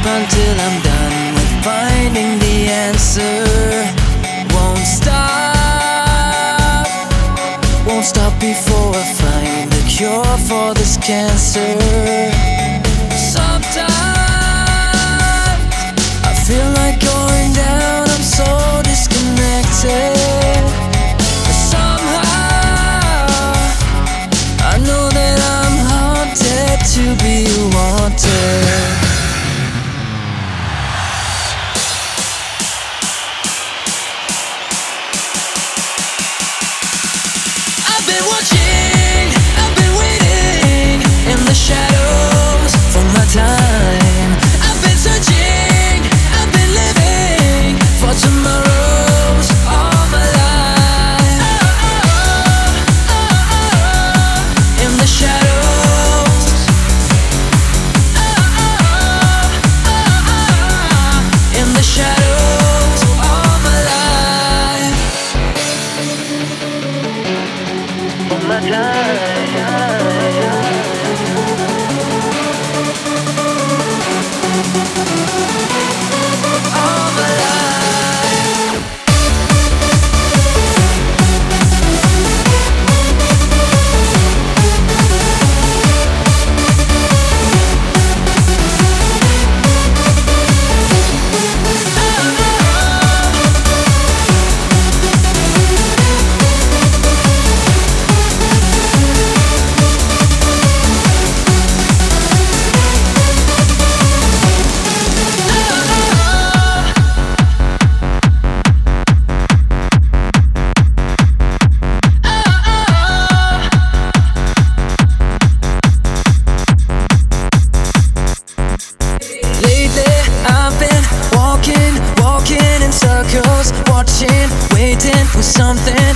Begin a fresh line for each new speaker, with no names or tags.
until I'm done with finding the answer. Won't stop, won't stop before I find the cure for this cancer. Sometimes I feel like going down, I'm so disconnected. But somehow I know that I'm haunted to be wanted. I've been watching, I've been waiting in the shadows for my time. I've been searching, I've been living for tomorrows all my life. In the shadows, in the shadows all my life. All my life. Walking in circles, watching, waiting for something